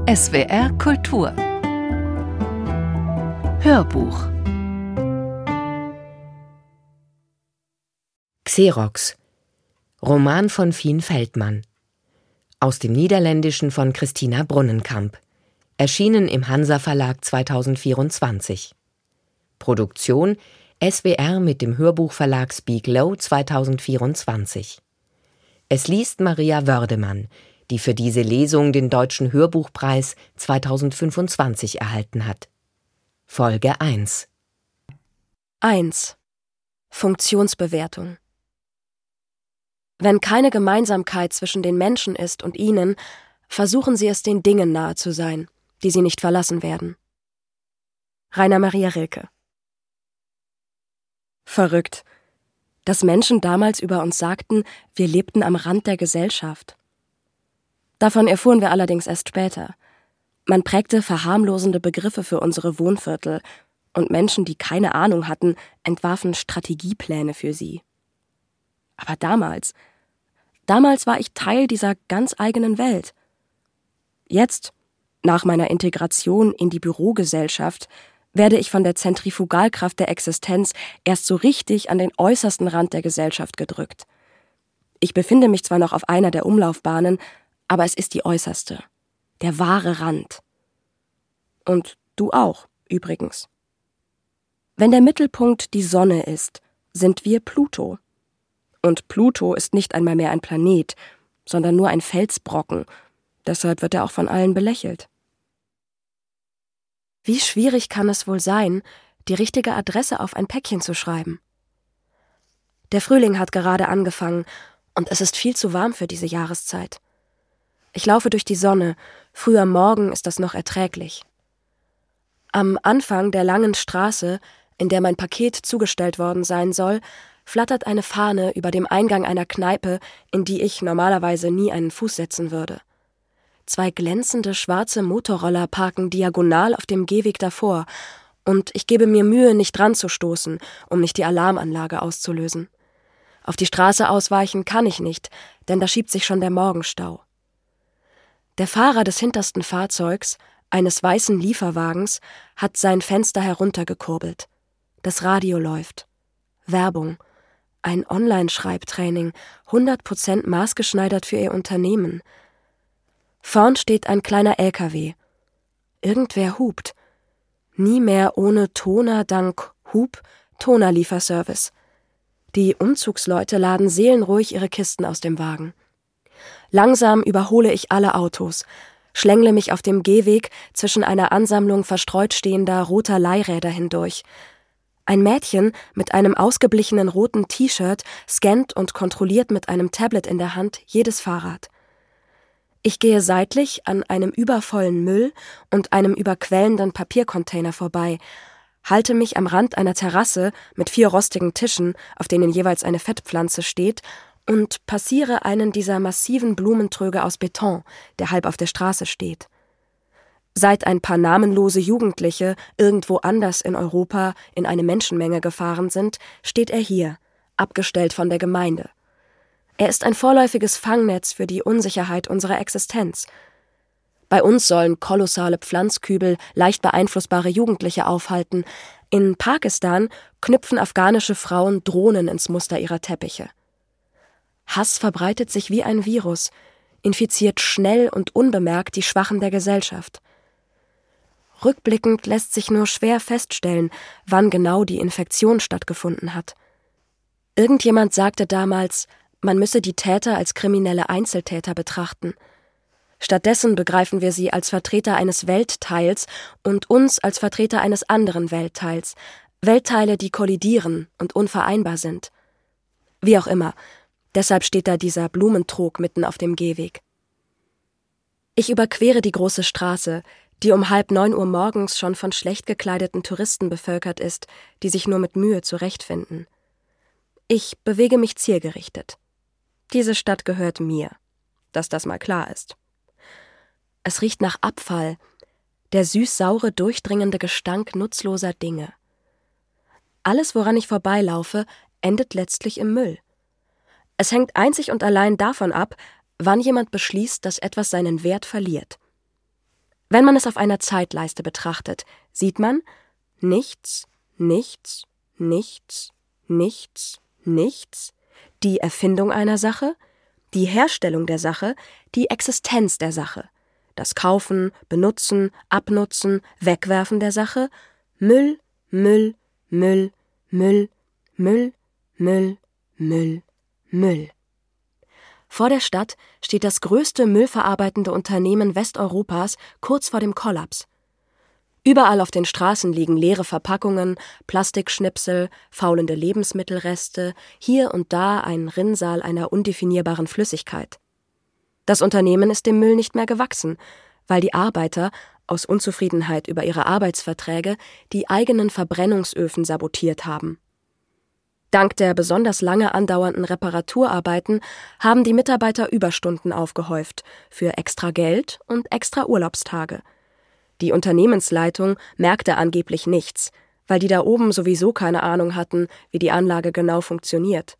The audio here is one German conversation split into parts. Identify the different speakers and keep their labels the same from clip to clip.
Speaker 1: SWR Kultur Hörbuch
Speaker 2: Xerox. Roman von Fien Feldmann. Aus dem Niederländischen von Christina Brunnenkamp. Erschienen im Hansa Verlag 2024. Produktion SWR mit dem Hörbuchverlag Speak Low 2024. Es liest Maria Wördemann, die für diese Lesung den Deutschen Hörbuchpreis 2025 erhalten hat. Folge 1.
Speaker 3: 1. Funktionsbewertung. Wenn keine Gemeinsamkeit zwischen den Menschen ist und ihnen, versuchen sie es den Dingen nahe zu sein, die sie nicht verlassen werden. Rainer Maria Rilke. Verrückt, dass Menschen damals über uns sagten, wir lebten am Rand der Gesellschaft. Davon erfuhren wir allerdings erst später. Man prägte verharmlosende Begriffe für unsere Wohnviertel, und Menschen, die keine Ahnung hatten, entwarfen Strategiepläne für sie. Aber damals war ich Teil dieser ganz eigenen Welt. Jetzt, nach meiner Integration in die Bürogesellschaft, werde ich von der Zentrifugalkraft der Existenz erst so richtig an den äußersten Rand der Gesellschaft gedrückt. Ich befinde mich zwar noch auf einer der Umlaufbahnen, aber es ist die äußerste, der wahre Rand. Und du auch, übrigens. Wenn der Mittelpunkt die Sonne ist, sind wir Pluto. Und Pluto ist nicht einmal mehr ein Planet, sondern nur ein Felsbrocken. Deshalb wird er auch von allen belächelt. Wie schwierig kann es wohl sein, die richtige Adresse auf ein Päckchen zu schreiben? Der Frühling hat gerade angefangen und es ist viel zu warm für diese Jahreszeit. Ich laufe durch die Sonne, früh am Morgen ist das noch erträglich. Am Anfang der langen Straße, in der mein Paket zugestellt worden sein soll, flattert eine Fahne über dem Eingang einer Kneipe, in die ich normalerweise nie einen Fuß setzen würde. 2 glänzende schwarze Motorroller parken diagonal auf dem Gehweg davor, und ich gebe mir Mühe, nicht dran zu stoßen, um nicht die Alarmanlage auszulösen. Auf die Straße ausweichen kann ich nicht, denn da schiebt sich schon der Morgenstau. Der Fahrer des hintersten Fahrzeugs, eines weißen Lieferwagens, hat sein Fenster heruntergekurbelt. Das Radio läuft. Werbung. Ein Online-Schreibtraining, 100% maßgeschneidert für ihr Unternehmen. Vorn steht ein kleiner LKW. Irgendwer hupt. Nie mehr ohne Toner dank Toner-Lieferservice. Die Umzugsleute laden seelenruhig ihre Kisten aus dem Wagen. Langsam überhole ich alle Autos, schlängle mich auf dem Gehweg zwischen einer Ansammlung verstreut stehender roter Leihräder hindurch. Ein Mädchen mit einem ausgeblichenen roten T-Shirt scannt und kontrolliert mit einem Tablet in der Hand jedes Fahrrad. Ich gehe seitlich an einem übervollen Müll und einem überquellenden Papiercontainer vorbei, halte mich am Rand einer Terrasse mit 4 rostigen Tischen, auf denen jeweils eine Fettpflanze steht, und passiere einen dieser massiven Blumentröge aus Beton, der halb auf der Straße steht. Seit ein paar namenlose Jugendliche irgendwo anders in Europa in eine Menschenmenge gefahren sind, steht er hier, abgestellt von der Gemeinde. Er ist ein vorläufiges Fangnetz für die Unsicherheit unserer Existenz. Bei uns sollen kolossale Pflanzkübel leicht beeinflussbare Jugendliche aufhalten. In Pakistan knüpfen afghanische Frauen Drohnen ins Muster ihrer Teppiche. Hass verbreitet sich wie ein Virus, infiziert schnell und unbemerkt die Schwachen der Gesellschaft. Rückblickend lässt sich nur schwer feststellen, wann genau die Infektion stattgefunden hat. Irgendjemand sagte damals, man müsse die Täter als kriminelle Einzeltäter betrachten. Stattdessen begreifen wir sie als Vertreter eines Weltteils und uns als Vertreter eines anderen Weltteils. Weltteile, die kollidieren und unvereinbar sind. Wie auch immer, deshalb steht da dieser Blumentrog mitten auf dem Gehweg. Ich überquere die große Straße, die um 8:30 Uhr morgens schon von schlecht gekleideten Touristen bevölkert ist, die sich nur mit Mühe zurechtfinden. Ich bewege mich zielgerichtet. Diese Stadt gehört mir, dass das mal klar ist. Es riecht nach Abfall, der süß-saure, durchdringende Gestank nutzloser Dinge. Alles, woran ich vorbeilaufe, endet letztlich im Müll. Es hängt einzig und allein davon ab, wann jemand beschließt, dass etwas seinen Wert verliert. Wenn man es auf einer Zeitleiste betrachtet, sieht man nichts, nichts, nichts, nichts, nichts, die Erfindung einer Sache, die Herstellung der Sache, die Existenz der Sache, das Kaufen, Benutzen, Abnutzen, Wegwerfen der Sache, Müll, Müll, Müll, Müll, Müll, Müll, Müll, Müll. Vor der Stadt steht das größte müllverarbeitende Unternehmen Westeuropas kurz vor dem Kollaps. Überall auf den Straßen liegen leere Verpackungen, Plastikschnipsel, faulende Lebensmittelreste, hier und da ein Rinnsal einer undefinierbaren Flüssigkeit. Das Unternehmen ist dem Müll nicht mehr gewachsen, weil die Arbeiter aus Unzufriedenheit über ihre Arbeitsverträge die eigenen Verbrennungsöfen sabotiert haben. Dank der besonders lange andauernden Reparaturarbeiten haben die Mitarbeiter Überstunden aufgehäuft für extra Geld und extra Urlaubstage. Die Unternehmensleitung merkte angeblich nichts, weil die da oben sowieso keine Ahnung hatten, wie die Anlage genau funktioniert.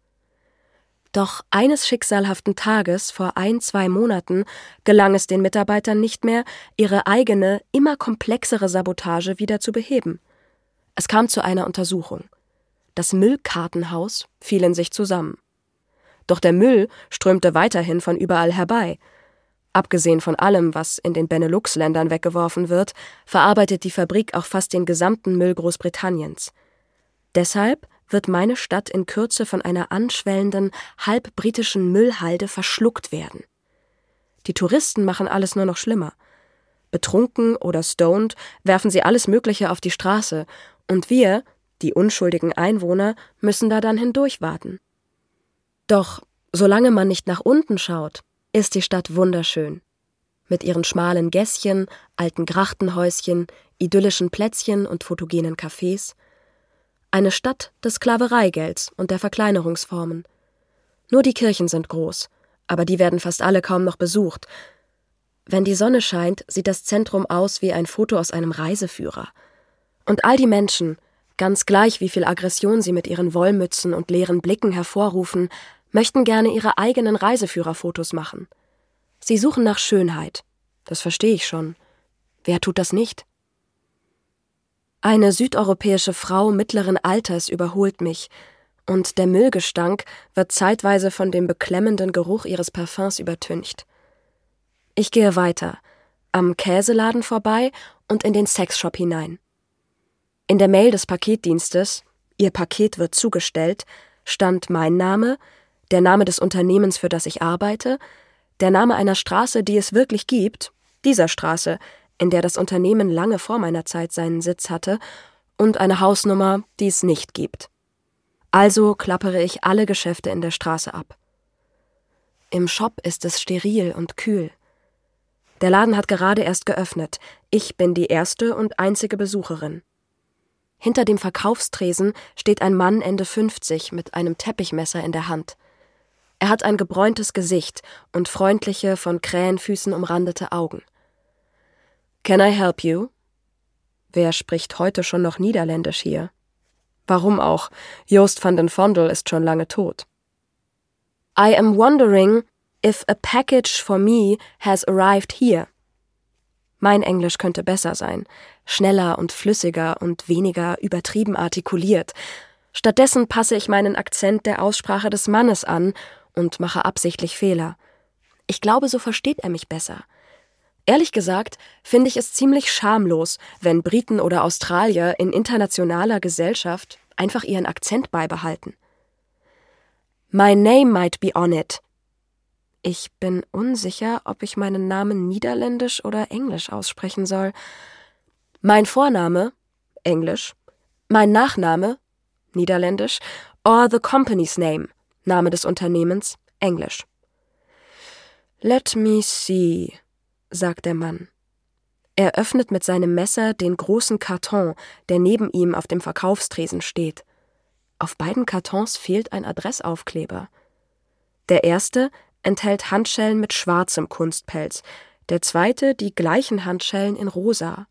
Speaker 3: Doch eines schicksalhaften Tages vor 1-2 Monaten gelang es den Mitarbeitern nicht mehr, ihre eigene, immer komplexere Sabotage wieder zu beheben. Es kam zu einer Untersuchung. Das Müllkartenhaus fiel in sich zusammen. Doch der Müll strömte weiterhin von überall herbei. Abgesehen von allem, was in den Benelux-Ländern weggeworfen wird, verarbeitet die Fabrik auch fast den gesamten Müll Großbritanniens. Deshalb wird meine Stadt in Kürze von einer anschwellenden, halb britischen Müllhalde verschluckt werden. Die Touristen machen alles nur noch schlimmer. Betrunken oder stoned werfen sie alles Mögliche auf die Straße und wir, die unschuldigen Einwohner, müssen da dann hindurchwarten. Doch solange man nicht nach unten schaut, ist die Stadt wunderschön. Mit ihren schmalen Gässchen, alten Grachtenhäuschen, idyllischen Plätzchen und photogenen Cafés. Eine Stadt des Sklavereigelds und der Verkleinerungsformen. Nur die Kirchen sind groß, aber die werden fast alle kaum noch besucht. Wenn die Sonne scheint, sieht das Zentrum aus wie ein Foto aus einem Reiseführer. Und all die Menschen, ganz gleich wie viel Aggression sie mit ihren Wollmützen und leeren Blicken hervorrufen, möchten gerne ihre eigenen Reiseführerfotos machen. Sie suchen nach Schönheit. Das verstehe ich schon. Wer tut das nicht? Eine südeuropäische Frau mittleren Alters überholt mich, und der Müllgestank wird zeitweise von dem beklemmenden Geruch ihres Parfums übertüncht. Ich gehe weiter, am Käseladen vorbei und in den Sexshop hinein. In der Mail des Paketdienstes, Ihr Paket wird zugestellt, stand mein Name, der Name des Unternehmens, für das ich arbeite, der Name einer Straße, die es wirklich gibt, dieser Straße, in der das Unternehmen lange vor meiner Zeit seinen Sitz hatte, und eine Hausnummer, die es nicht gibt. Also klappere ich alle Geschäfte in der Straße ab. Im Shop ist es steril und kühl. Der Laden hat gerade erst geöffnet. Ich bin die erste und einzige Besucherin. Hinter dem Verkaufstresen steht ein Mann Ende 50 mit einem Teppichmesser in der Hand. Er hat ein gebräuntes Gesicht und freundliche, von Krähenfüßen umrandete Augen. »Can I help you?« Wer spricht heute schon noch Niederländisch hier? Warum auch? Joost van den Vondel ist schon lange tot. »I am wondering if a package for me has arrived here.« Mein Englisch könnte besser sein, schneller und flüssiger und weniger übertrieben artikuliert. Stattdessen passe ich meinen Akzent der Aussprache des Mannes an und mache absichtlich Fehler. Ich glaube, so versteht er mich besser. Ehrlich gesagt finde ich es ziemlich schamlos, wenn Briten oder Australier in internationaler Gesellschaft einfach ihren Akzent beibehalten. My name might be on it. Ich bin unsicher, ob ich meinen Namen niederländisch oder englisch aussprechen soll. Mein Vorname, Englisch, mein Nachname, niederländisch, or the company's name, Name des Unternehmens, Englisch. Let me see, sagt der Mann. Er öffnet mit seinem Messer den großen Karton, der neben ihm auf dem Verkaufstresen steht. Auf beiden Kartons fehlt ein Adressaufkleber. Der erste enthält Handschellen mit schwarzem Kunstpelz, der zweite die gleichen Handschellen in rosa.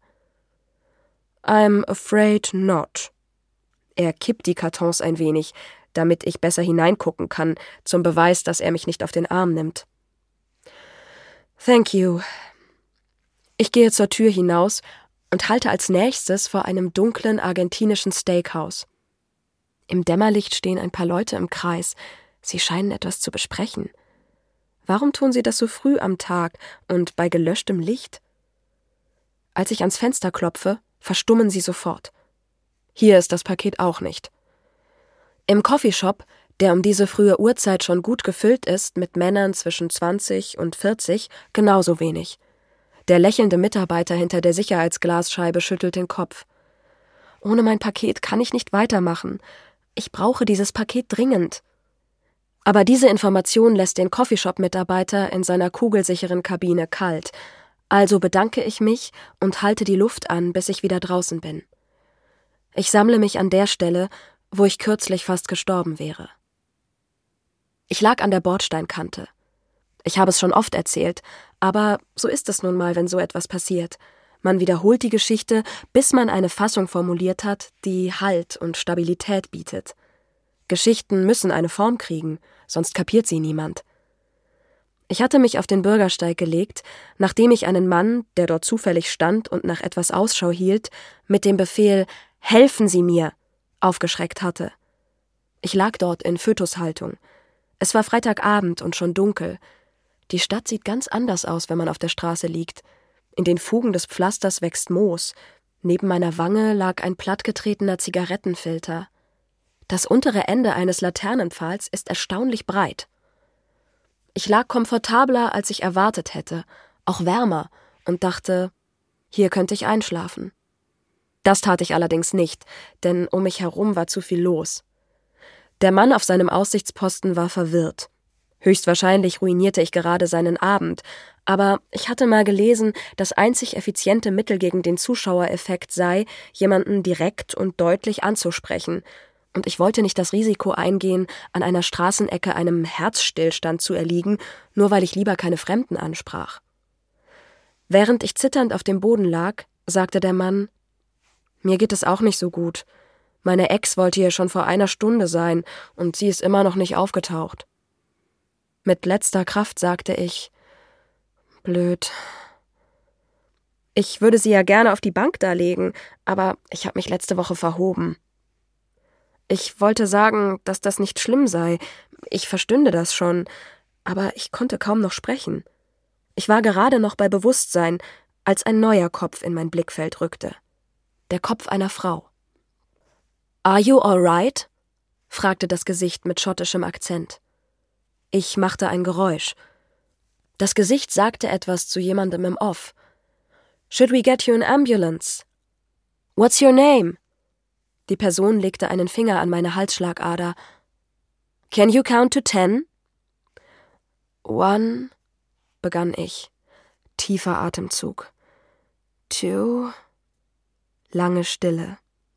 Speaker 3: I'm afraid not. Er kippt die Kartons ein wenig, damit ich besser hineingucken kann, zum Beweis, dass er mich nicht auf den Arm nimmt. Thank you. Ich gehe zur Tür hinaus und halte als nächstes vor einem dunklen argentinischen Steakhouse. Im Dämmerlicht stehen ein paar Leute im Kreis. Sie scheinen etwas zu besprechen. Warum tun sie das so früh am Tag und bei gelöschtem Licht? Als ich ans Fenster klopfe, verstummen sie sofort. Hier ist das Paket auch nicht. Im Coffeeshop, der um diese frühe Uhrzeit schon gut gefüllt ist, mit Männern zwischen 20 und 40, genauso wenig. Der lächelnde Mitarbeiter hinter der Sicherheitsglasscheibe schüttelt den Kopf. Ohne mein Paket kann ich nicht weitermachen. Ich brauche dieses Paket dringend. Aber diese Information lässt den Coffeeshop-Mitarbeiter in seiner kugelsicheren Kabine kalt. Also bedanke ich mich und halte die Luft an, bis ich wieder draußen bin. Ich sammle mich an der Stelle, wo ich kürzlich fast gestorben wäre. Ich lag an der Bordsteinkante. Ich habe es schon oft erzählt, aber so ist es nun mal, wenn so etwas passiert. Man wiederholt die Geschichte, bis man eine Fassung formuliert hat, die Halt und Stabilität bietet. Geschichten müssen eine Form kriegen, sonst kapiert sie niemand. Ich hatte mich auf den Bürgersteig gelegt, nachdem ich einen Mann, der dort zufällig stand und nach etwas Ausschau hielt, mit dem Befehl »Helfen Sie mir« aufgeschreckt hatte. Ich lag dort in Fötushaltung. Es war Freitagabend und schon dunkel. Die Stadt sieht ganz anders aus, wenn man auf der Straße liegt. In den Fugen des Pflasters wächst Moos. Neben meiner Wange lag ein plattgetretener Zigarettenfilter. Das untere Ende eines Laternenpfahls ist erstaunlich breit. Ich lag komfortabler, als ich erwartet hätte, auch wärmer, und dachte, hier könnte ich einschlafen. Das tat ich allerdings nicht, denn um mich herum war zu viel los. Der Mann auf seinem Aussichtsposten war verwirrt. Höchstwahrscheinlich ruinierte ich gerade seinen Abend, aber ich hatte mal gelesen, das einzig effiziente Mittel gegen den Zuschauereffekt sei, jemanden direkt und deutlich anzusprechen, und ich wollte nicht das Risiko eingehen, an einer Straßenecke einem Herzstillstand zu erliegen, nur weil ich lieber keine Fremden ansprach. Während ich zitternd auf dem Boden lag, sagte der Mann: »Mir geht es auch nicht so gut. Meine Ex wollte hier schon vor einer Stunde sein, und sie ist immer noch nicht aufgetaucht.« Mit letzter Kraft sagte ich: »Blöd. Ich würde sie ja gerne auf die Bank da legen, aber ich habe mich letzte Woche verhoben.« Ich wollte sagen, dass das nicht schlimm sei. Ich verstünde das schon, aber ich konnte kaum noch sprechen. Ich war gerade noch bei Bewusstsein, als ein neuer Kopf in mein Blickfeld rückte. Der Kopf einer Frau. »Are you all right?« fragte das Gesicht mit schottischem Akzent. Ich machte ein Geräusch. Das Gesicht sagte etwas zu jemandem im Off. »Should we get you an ambulance?« »What's your name?« Die Person legte einen Finger an meine Halsschlagader. »Can you count to 10?« »1«, begann ich. Tiefer Atemzug. »2«, lange Stille.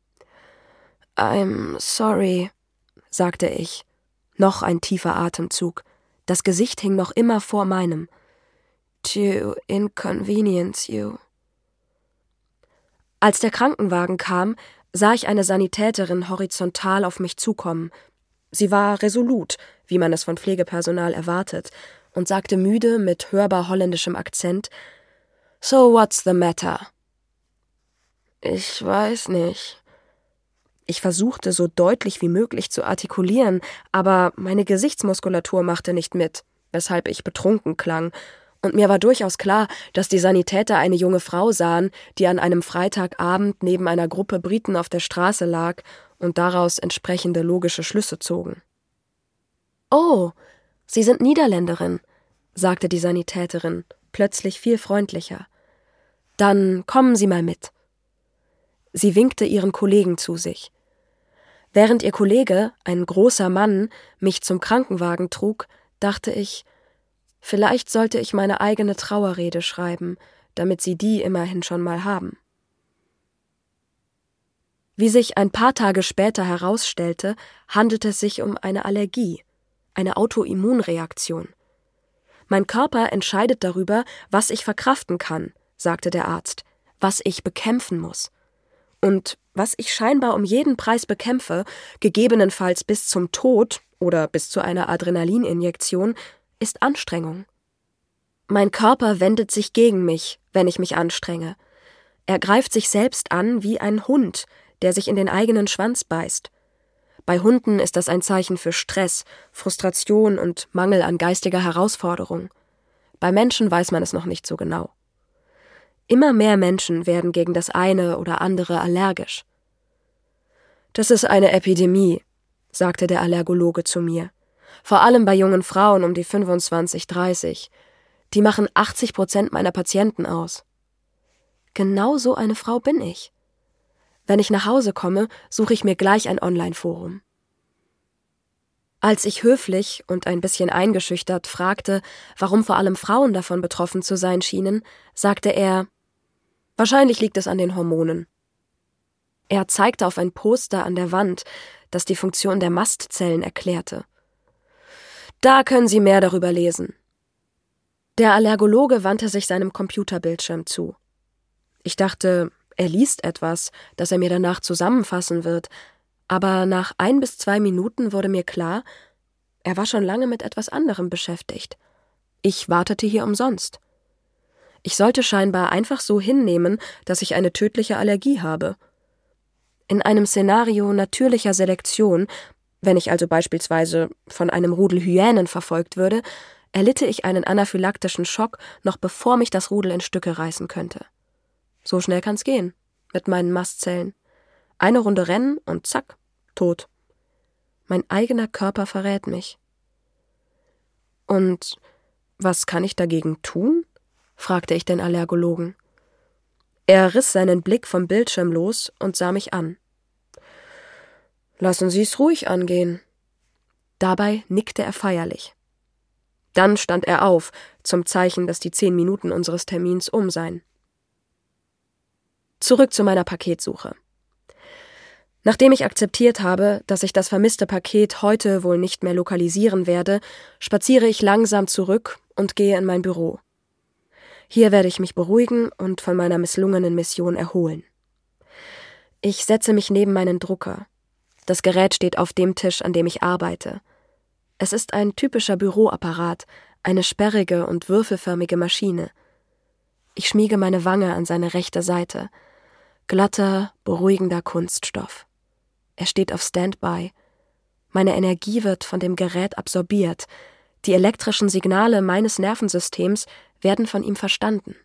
Speaker 3: »I'm sorry«, sagte ich. Noch ein tiefer Atemzug. Das Gesicht hing noch immer vor meinem. »To inconvenience you.« Als der Krankenwagen kam, sah ich eine Sanitäterin horizontal auf mich zukommen. Sie war resolut, wie man es von Pflegepersonal erwartet, und sagte müde mit hörbar holländischem Akzent: »So what's the matter?« »Ich weiß nicht.« Ich versuchte, so deutlich wie möglich zu artikulieren, aber meine Gesichtsmuskulatur machte nicht mit, weshalb ich betrunken klang, und mir war durchaus klar, dass die Sanitäter eine junge Frau sahen, die an einem Freitagabend neben einer Gruppe Briten auf der Straße lag und daraus entsprechende logische Schlüsse zogen. »Oh, Sie sind Niederländerin«, sagte die Sanitäterin, plötzlich viel freundlicher. »Dann kommen Sie mal mit.« Sie winkte ihren Kollegen zu sich. Während ihr Kollege, ein großer Mann, mich zum Krankenwagen trug, dachte ich, vielleicht sollte ich meine eigene Trauerrede schreiben, damit sie die immerhin schon mal haben. Wie sich ein paar Tage später herausstellte, handelte es sich um eine Allergie, eine Autoimmunreaktion. Mein Körper entscheidet darüber, was ich verkraften kann, sagte der Arzt, was ich bekämpfen muss. Und was ich scheinbar um jeden Preis bekämpfe, gegebenenfalls bis zum Tod oder bis zu einer Adrenalininjektion, ist Anstrengung. Mein Körper wendet sich gegen mich, wenn ich mich anstrenge. Er greift sich selbst an wie ein Hund, der sich in den eigenen Schwanz beißt. Bei Hunden ist das ein Zeichen für Stress, Frustration und Mangel an geistiger Herausforderung. Bei Menschen weiß man es noch nicht so genau. Immer mehr Menschen werden gegen das eine oder andere allergisch. Das ist eine Epidemie, sagte der Allergologe zu mir. Vor allem bei jungen Frauen um die 25, 30. Die machen 80% meiner Patienten aus. Genau so eine Frau bin ich. Wenn ich nach Hause komme, suche ich mir gleich ein Online-Forum. Als ich höflich und ein bisschen eingeschüchtert fragte, warum vor allem Frauen davon betroffen zu sein schienen, sagte er, wahrscheinlich liegt es an den Hormonen. Er zeigte auf ein Poster an der Wand, das die Funktion der Mastzellen erklärte. Da können Sie mehr darüber lesen. Der Allergologe wandte sich seinem Computerbildschirm zu. Ich dachte, er liest etwas, das er mir danach zusammenfassen wird, aber nach 1 bis 2 Minuten wurde mir klar, er war schon lange mit etwas anderem beschäftigt. Ich wartete hier umsonst. Ich sollte scheinbar einfach so hinnehmen, dass ich eine tödliche Allergie habe. In einem Szenario natürlicher Selektion, wenn ich also beispielsweise von einem Rudel Hyänen verfolgt würde, erlitte ich einen anaphylaktischen Schock, noch bevor mich das Rudel in Stücke reißen könnte. So schnell kann's gehen, mit meinen Mastzellen. Eine Runde rennen und zack, tot. Mein eigener Körper verrät mich. Und was kann ich dagegen tun? Fragte ich den Allergologen. Er riss seinen Blick vom Bildschirm los und sah mich an. Lassen Sie's ruhig angehen. Dabei nickte er feierlich. Dann stand er auf, zum Zeichen, dass die 10 Minuten unseres Termins um seien. Zurück zu meiner Paketsuche. Nachdem ich akzeptiert habe, dass ich das vermisste Paket heute wohl nicht mehr lokalisieren werde, spaziere ich langsam zurück und gehe in mein Büro. Hier werde ich mich beruhigen und von meiner misslungenen Mission erholen. Ich setze mich neben meinen Drucker. Das Gerät steht auf dem Tisch, an dem ich arbeite. Es ist ein typischer Büroapparat, eine sperrige und würfelförmige Maschine. Ich schmiege meine Wange an seine rechte Seite. Glatter, beruhigender Kunststoff. Er steht auf Standby. Meine Energie wird von dem Gerät absorbiert. Die elektrischen Signale meines Nervensystems werden von ihm verstanden.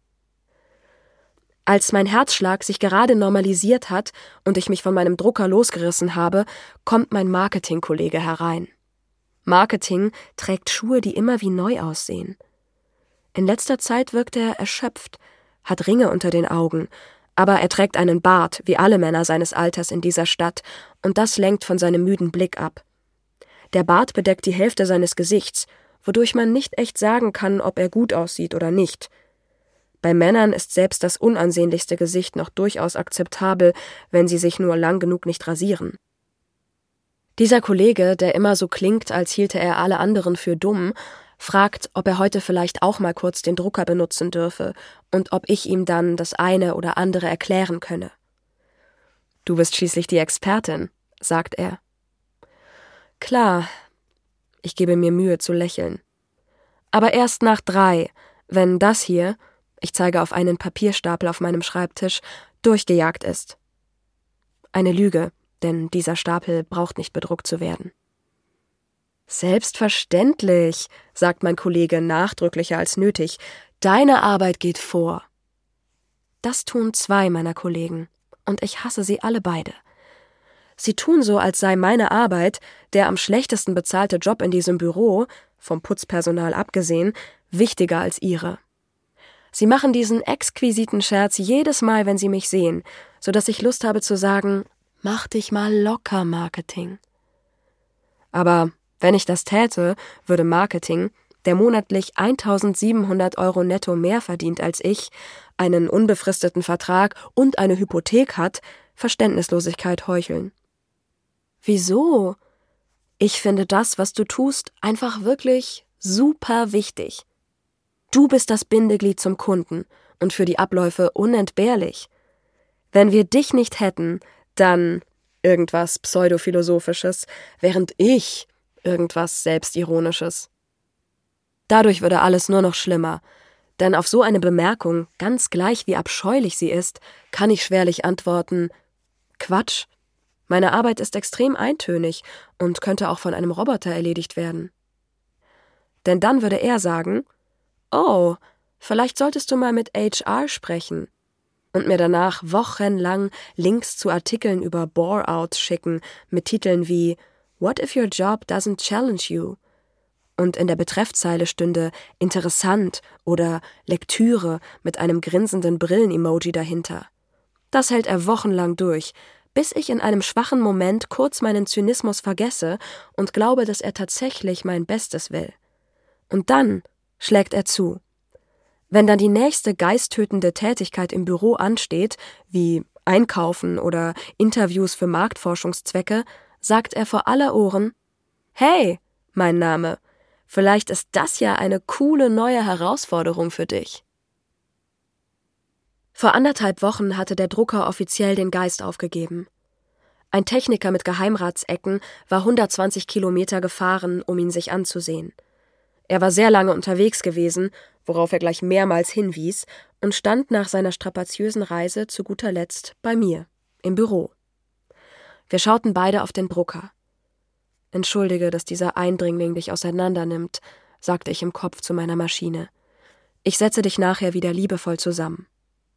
Speaker 3: Als mein Herzschlag sich gerade normalisiert hat und ich mich von meinem Drucker losgerissen habe, kommt mein Marketingkollege herein. Marketing trägt Schuhe, die immer wie neu aussehen. In letzter Zeit wirkt er erschöpft, hat Ringe unter den Augen, aber er trägt einen Bart, wie alle Männer seines Alters in dieser Stadt, und das lenkt von seinem müden Blick ab. Der Bart bedeckt die Hälfte seines Gesichts, wodurch man nicht echt sagen kann, ob er gut aussieht oder nicht. Bei Männern ist selbst das unansehnlichste Gesicht noch durchaus akzeptabel, wenn sie sich nur lang genug nicht rasieren. Dieser Kollege, der immer so klingt, als hielte er alle anderen für dumm, fragt, ob er heute vielleicht auch mal kurz den Drucker benutzen dürfe und ob ich ihm dann das eine oder andere erklären könne. »Du bist schließlich die Expertin«, sagt er. »Klar.« Ich gebe mir Mühe zu lächeln. »Aber erst nach 3, wenn das hier«, ich zeige auf einen Papierstapel auf meinem Schreibtisch, durchgejagt ist. Eine Lüge, denn dieser Stapel braucht nicht bedruckt zu werden. »Selbstverständlich«, sagt mein Kollege nachdrücklicher als nötig, »deine Arbeit geht vor.« Das tun 2 meiner Kollegen, und ich hasse sie alle beide. Sie tun so, als sei meine Arbeit, der am schlechtesten bezahlte Job in diesem Büro, vom Putzpersonal abgesehen, wichtiger als ihre. Sie machen diesen exquisiten Scherz jedes Mal, wenn sie mich sehen, sodass ich Lust habe zu sagen, »Mach dich mal locker, Marketing.« Aber wenn ich das täte, würde Marketing, der monatlich 1.700 € netto mehr verdient als ich, einen unbefristeten Vertrag und eine Hypothek hat, Verständnislosigkeit heucheln. »Wieso? Ich finde das, was du tust, einfach wirklich super wichtig. Du bist das Bindeglied zum Kunden und für die Abläufe unentbehrlich. Wenn wir dich nicht hätten, dann irgendwas Pseudophilosophisches, während ich irgendwas Selbstironisches.« Dadurch würde alles nur noch schlimmer. Denn auf so eine Bemerkung, ganz gleich wie abscheulich sie ist, kann ich schwerlich antworten: Quatsch. Meine Arbeit ist extrem eintönig und könnte auch von einem Roboter erledigt werden. Denn dann würde er sagen: Oh, vielleicht solltest du mal mit HR sprechen. Und mir danach wochenlang Links zu Artikeln über Bore-outs schicken mit Titeln wie What if your job doesn't challenge you? Und in der Betreffzeile stünde interessant oder Lektüre mit einem grinsenden Brillen-Emoji dahinter. Das hält er wochenlang durch, bis ich in einem schwachen Moment kurz meinen Zynismus vergesse und glaube, dass er tatsächlich mein Bestes will. Und dann schlägt er zu. Wenn dann die nächste geisttötende Tätigkeit im Büro ansteht, wie Einkaufen oder Interviews für Marktforschungszwecke, sagt er vor aller Ohren: Hey, mein Name, vielleicht ist das ja eine coole neue Herausforderung für dich. Vor 1,5 Wochen hatte der Drucker offiziell den Geist aufgegeben. Ein Techniker mit Geheimratsecken war 120 Kilometer gefahren, um ihn sich anzusehen. Er war sehr lange unterwegs gewesen, worauf er gleich mehrmals hinwies, und stand nach seiner strapaziösen Reise zu guter Letzt bei mir, im Büro. Wir schauten beide auf den Drucker. »Entschuldige, dass dieser Eindringling dich auseinandernimmt«, sagte ich im Kopf zu meiner Maschine. »Ich setze dich nachher wieder liebevoll zusammen.«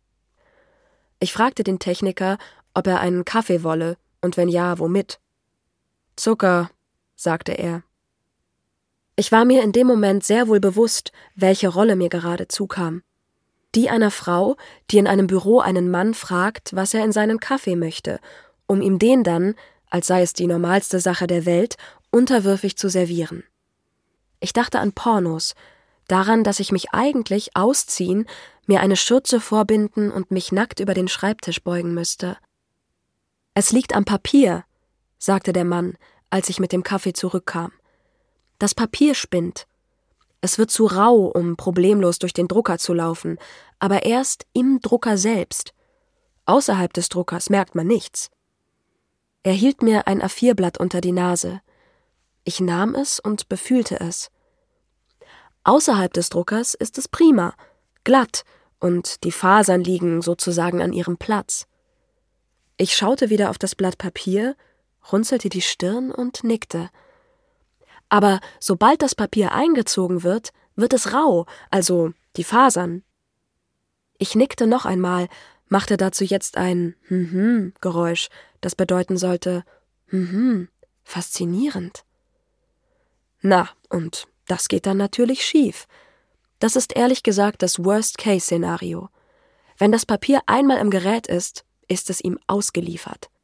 Speaker 3: Ich fragte den Techniker, ob er einen Kaffee wolle, und wenn ja, womit. »Zucker«, sagte er. Ich war mir in dem Moment sehr wohl bewusst, welche Rolle mir gerade zukam. Die einer Frau, die in einem Büro einen Mann fragt, was er in seinen Kaffee möchte, um ihm den dann, als sei es die normalste Sache der Welt, unterwürfig zu servieren. Ich dachte an Pornos, daran, dass ich mich eigentlich ausziehen, mir eine Schürze vorbinden und mich nackt über den Schreibtisch beugen müsste. »Es liegt am Papier«, sagte der Mann, als ich mit dem Kaffee zurückkam. »Das Papier spinnt. Es wird zu rau, um problemlos durch den Drucker zu laufen, aber erst im Drucker selbst. Außerhalb des Druckers merkt man nichts.« Er hielt mir ein A4-Blatt unter die Nase. Ich nahm es und befühlte es. Außerhalb des Druckers ist es prima, glatt, und die Fasern liegen sozusagen an ihrem Platz. Ich schaute wieder auf das Blatt Papier, runzelte die Stirn und nickte. Aber sobald das Papier eingezogen wird, wird es rau, also die Fasern. Ich nickte noch einmal, machte dazu jetzt ein Geräusch, das bedeuten sollte, faszinierend. Na, und das geht dann natürlich schief. Das ist ehrlich gesagt das Worst-Case-Szenario. Wenn das Papier einmal im Gerät ist es ihm ausgeliefert.